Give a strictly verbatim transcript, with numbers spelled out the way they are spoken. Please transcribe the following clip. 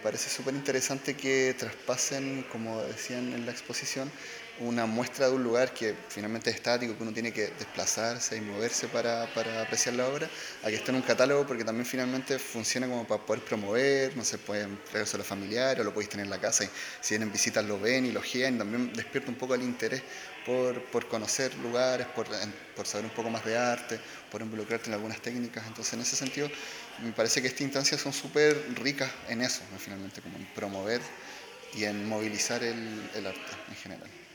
parece súper interesante que traspasen, como decían en la exposición, una muestra de un lugar que finalmente es estático, que uno tiene que desplazarse y moverse para, para apreciar la obra, a que esté en un catálogo porque también finalmente funciona como para poder promover, no sé, pueden traerse a los familiares o lo podéis tener en la casa y si vienen visitas lo ven y lo guían, también despierta un poco el interés por, por conocer lugares, por, por saber un poco más de arte, por involucrarte en algunas técnicas. Entonces, en ese sentido, me parece que estas instancias son súper ricas en eso, ¿no? Finalmente, como en promover y en movilizar el, el arte en general.